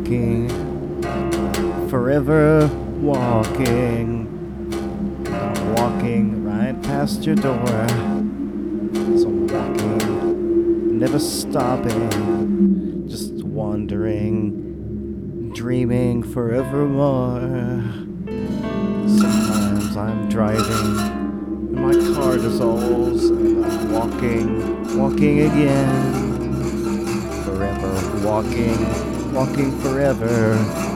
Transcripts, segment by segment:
walking, forever walking. I'm walking right past your door. So I'm walking, never stopping, just wandering, dreaming forevermore. Sometimes I'm driving, and my car dissolves, and I'm walking again. Forever walking forever.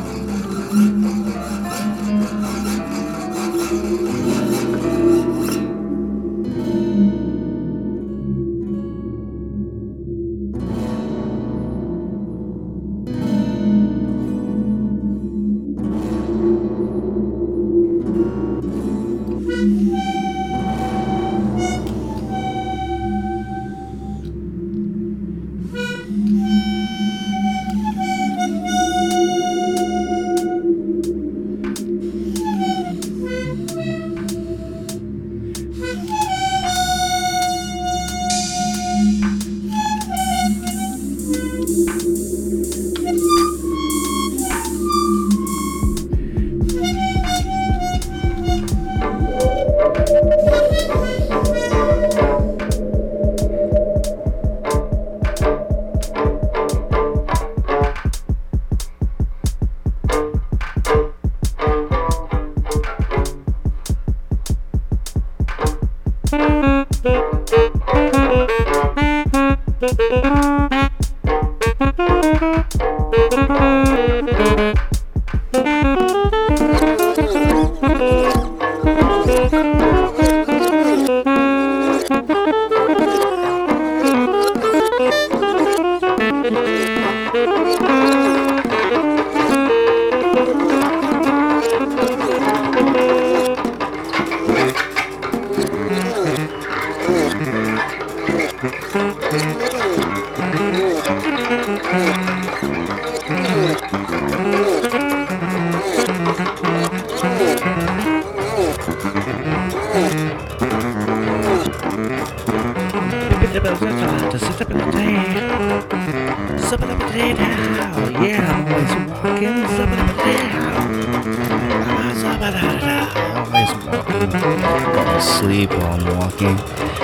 Sleep while I'm walking.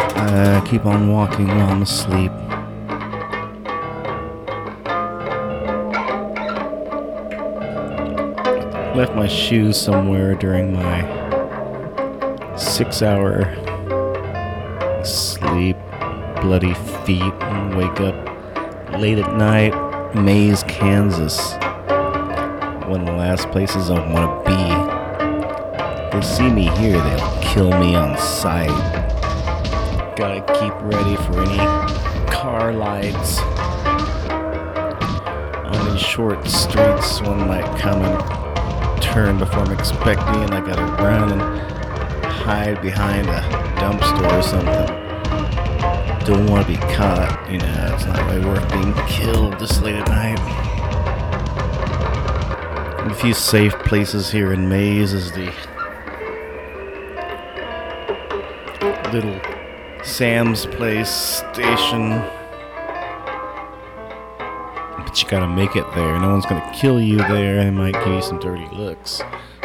Keep on walking while I'm asleep. Left my shoes somewhere during my 6-hour sleep. Bloody feet, and wake up late at night. Mays, Kansas. One of the last places I want to be. They see me here, they'll kill me on sight. Gotta keep ready for any car lights. On these short streets, one might come and turn before I'm expecting, and I gotta run and hide behind a dumpster or something. Don't want to be caught, it's not really worth being killed this late at night. A few safe places here in Mays is the little Sam's Place station. But you gotta make it there. No one's gonna kill you there. They might give you some dirty looks.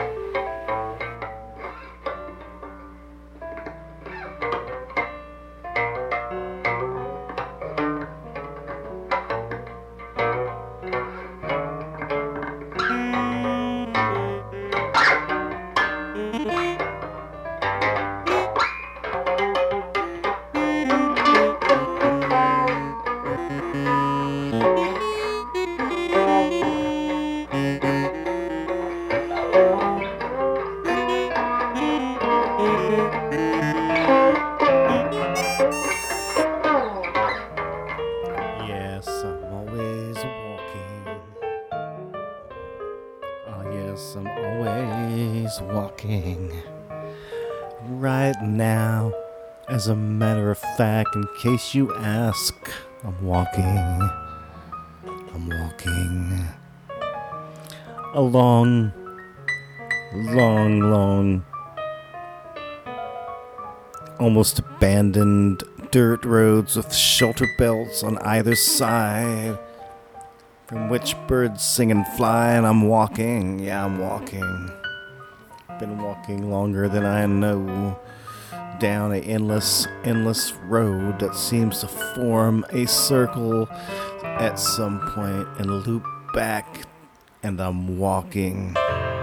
I'm always walking. Right now, as a matter of fact, in case you ask, I'm walking. A long, almost abandoned dirt roads with shelter belts on either side. From which birds sing and fly, and I'm walking, yeah, I'm walking. Been walking longer than I know, down an endless road that seems to form a circle at some point and loop back, and I'm walking.